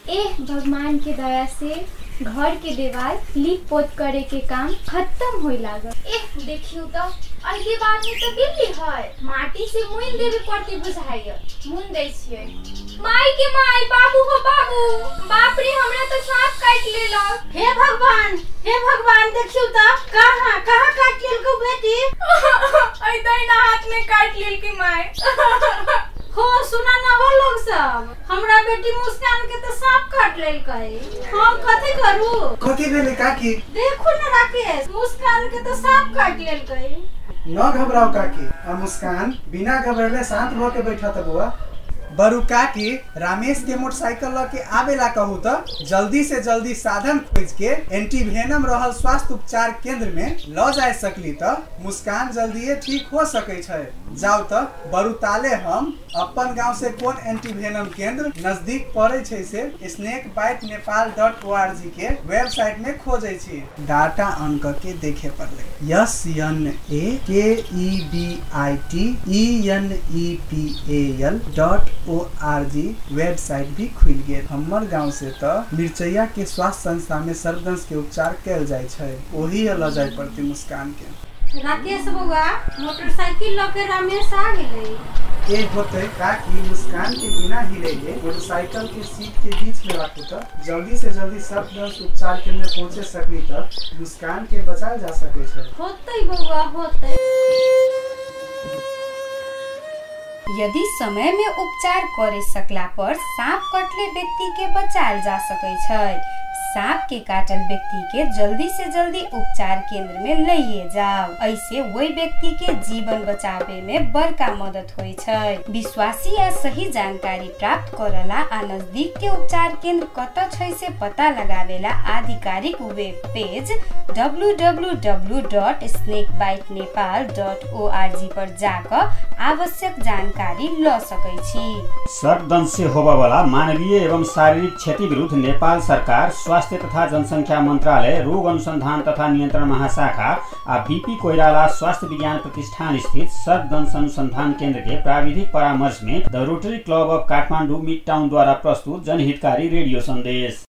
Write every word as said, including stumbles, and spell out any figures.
एह भगवान के दया से घर के दीवार लीप पोत करे के काम खत्म होई लागल। एह देखियो तो आई दीवार में तो बिल्ली है, माटी से मुइन देवे पड़ती बुझाइए। मुन दै छियै। माई के माई, बाबू हो बाबू, बाप रे हमरा तो सांप काट लेलक। हे भगवान, हे भगवान, देखियो तो कहां कहां काट लेलको बेटी? आई दाहिना हाथ में काट लेलकी माई। हो सुना ना हो लोग सब, हमरा बेटी मुस्कान के तो सांप काट लेलकै। हम कथि करू? कथि भेलै काकी? देखो ना राकेश, मुस्कान के तो सांप काट लेलकै। न घबराओ काकी, आ मुस्कान बिना घबराले शांत भ के बैठा त बुआ। बरू काकी, रामेश के मोटरसाइकिल ल के आवेला कहू त जल्दी से जल्दी साधन खोज के एंटीवेनम रहल स्वास्थ्य उपचार केंद्र में ल जाय सकली त मुस्कान जल्दीए ठीक हो सकै छै। जाओ त बरू ताले हम अपन गांव से कोन एंटीवेनम केंद्र नजदीक पड़े छै से snake bite Nepal dot O R G के वेबसाइट में खोजे छी। डाटा अंक के देखे पड़ले S N A K E B I T E N E P A L dot O R G website भी खुल गए। हमर गांव से तो मिर्चैया के स्वास्थ्य संस्था में सर्पदंश के उपचार कैल जाय छै, ओही ल जाय पड़ती मुस्कान के। राकेश बउआ, मोटरसाइकिल ल के रमेश आ गेलै। एक होते काकी मुस्कान के बिना हिलेले मोटरसाइकिल के सीट के बीच में रखू तो जल्दी से जल्दी सर्पदंश उपचार केंद्र पहुंचे सकली त मुस्कान के बचाल जा सके छै। होतै बउआ, होतै। यदि समय में उपचार करे सकला पर सांप कटले व्यक्ति के बचाल जा सकै छै। सांप के काटल व्यक्ति के जल्दी से जल्दी उपचार केंद्र में लइए जाओ, ऐसे वही व्यक्ति के जीवन बचावे में बड़का मदद होई छै। विश्वासी या सही जानकारी प्राप्त करला आ नजदीक के उपचार केंद्र कत छै से पता लगावेला आधिकारिक web page W W W dot snake bite Nepal dot O R G पर जाकर आवश्यक जानकारी ल सकै छी। सर्पदंश से होबा वाला मानवीय एवं शारीरिक क्षति विरुद्ध नेपाल सरकार स्वास्थ्य तथा जनसंख्या मंत्रालय रोग अनुसंधान तथा नियंत्रण महाशाखा आ बीपी कोइराला स्वास्थ्य विज्ञान प्रतिष्ठान स्थित सर्पदंश अनुसंधान केंद्र के प्राविधिक परामर्श में the rotary club of Kathmandu mid town द्वारा प्रस्तुत जनहितकारी रेडियो संदेश।